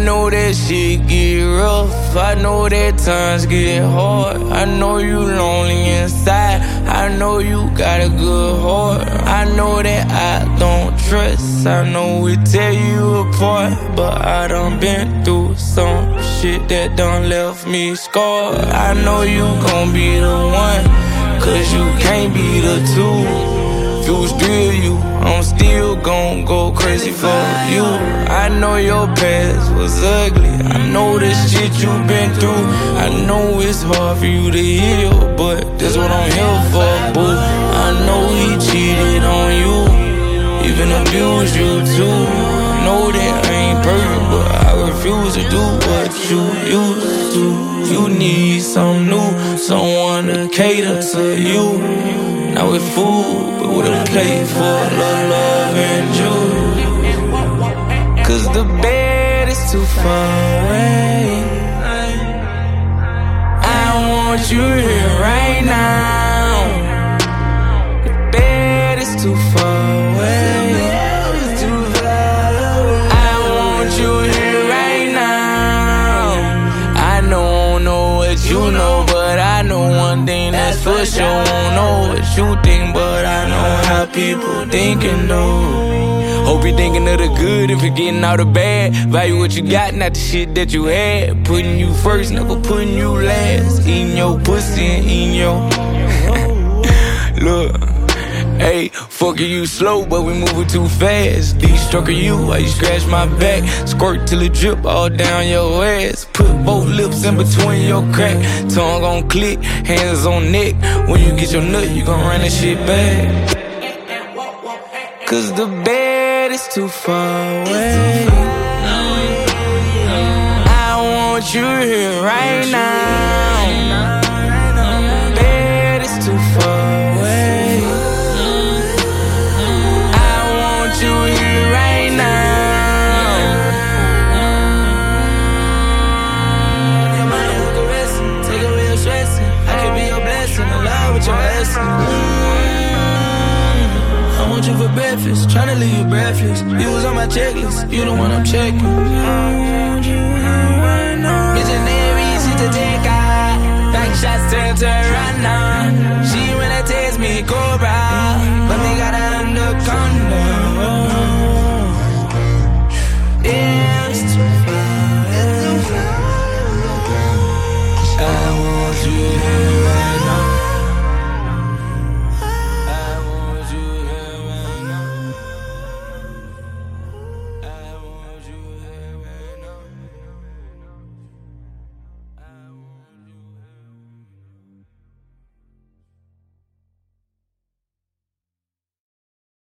know that shit get rough. I know that times get hard. I know you lonely inside. I know you got a good heart. I know that I don't trust. I know we tear you apart, but I done been through some shit that done left me scarred. I know you gon' be the one, cause you can't be the two. Fuse drill you, I'm still gon' go crazy for you. I know your past was ugly, I know the shit you been through. I know it's hard for you to heal, but that's what I'm here for, boo. I know he cheated on you, even abused you too. I know that I ain't perfect, but I refuse to do what you used to. You need some new, someone to cater to you. Now with food, but with a plate full of love and juice. Cause the bed is too far away. I want you here right now. The bed is too far away. I want you here right now. I don't know what you know, but I know one thing that's for sure. I don't know what you think, but I know how people thinking though. Hope you're thinking of the good and forgetting all the bad. Value what you got, not the shit that you had. Putting you first, never putting you last. Eating your pussy and eating your look. Hey, fucking you slow, but we moving too fast. These stroking you while you scratch my back. Squirt till it drip all down your ass. Put both lips in between your crack. Tongue on click, hands on neck. When you get your nut, you gon' run that shit back. Cause the bed is too far away. I want you here right now. The bed is too far away. You here right now. Your money look arresting, take away your stressing. I could be your blessing, alive with your essence. I want you for breakfast, tryna leave you breathless. You was on my checklist, you the one I'm checking. I want you here right now. Missionary, she's a take out. Back shots turn to right now. She wanna taste me cobra, but me got her under condom. It's too far. I want you here.